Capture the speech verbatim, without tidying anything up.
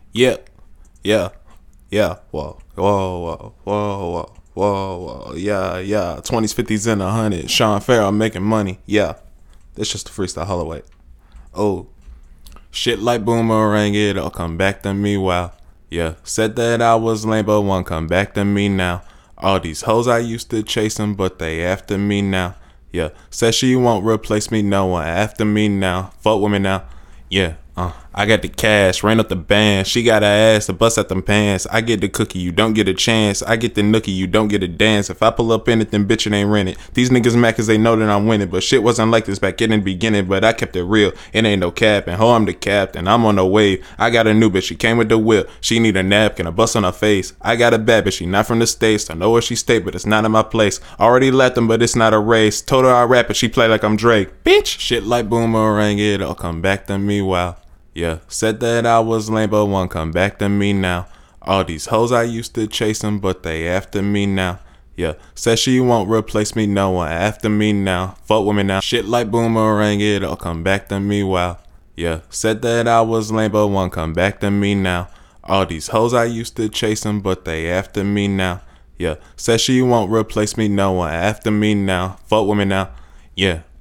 Yeah, yeah, yeah. Whoa, whoa, whoa, whoa, whoa, whoa, whoa. Yeah, yeah. Twenties, fifties, and a hundred. Sean Farrell making money. Yeah, that's just a freestyle Holloway. Oh, shit like boomerang, it'll come back to me. Wow. Yeah, said that I was lame, but won't come back to me now. All these hoes I used to chase 'em, but they after me now. Yeah, said she won't replace me, no one after me now. Fuck with me now. Yeah, uh, I got the cash, ran up the band. She got her ass to bust out them pants. I get the cookie, you don't get a chance. I get the nookie, you don't get a dance. If I pull up anything, bitch, it ain't rented. These niggas mad cause they know that I'm winning. But shit wasn't like this back in the beginning. But I kept it real, it ain't no cap. And ho, I'm the captain, I'm on the wave. I got a new bitch, she came with the whip. She need a napkin, a bust on her face. I got a bad bitch, she not from the States. I know where she stay, but it's not in my place. Already left them, but it's not a race. Told her I rap it, she play like I'm Drake. Bitch, shit like boomerang, it'll come back to me. Wow. Yeah, said that I was lame, but won't come back to me now. All these hoes I used to chase 'em, but they after me now. Yeah, said she won't replace me, no one after me now. Fuck with me now. Shit like boomerang, it'll come back to me. Wow. Yeah, said that I was lame, but won't come back to me now. All these hoes I used to chase 'em, but they after me now. Yeah, said she won't replace me, no one after me now. Fuck with me now. Yeah.